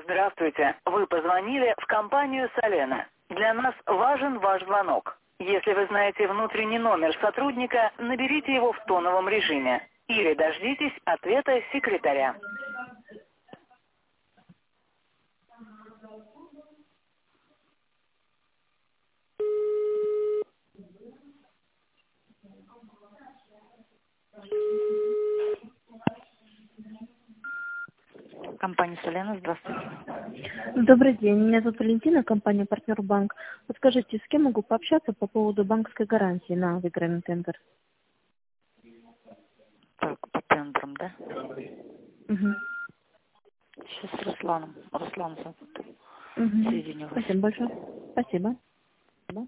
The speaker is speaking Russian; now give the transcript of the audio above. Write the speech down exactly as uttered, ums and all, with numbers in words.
Здравствуйте. Вы позвонили в компанию «Солена». Для нас важен ваш звонок. Если вы знаете внутренний номер сотрудника, наберите его в тоновом режиме. Или дождитесь ответа секретаря. Компания «Солена», здравствуйте. Добрый день, меня зовут Валентина, компания «Партнер Банк». Подскажите, с кем могу пообщаться по поводу банковской гарантии на выигранный тендер? Так, по тендерам, да? Угу. Сейчас с Русланом. Руслан зовут. Угу. Соединю вас. Спасибо большое. Спасибо. Да.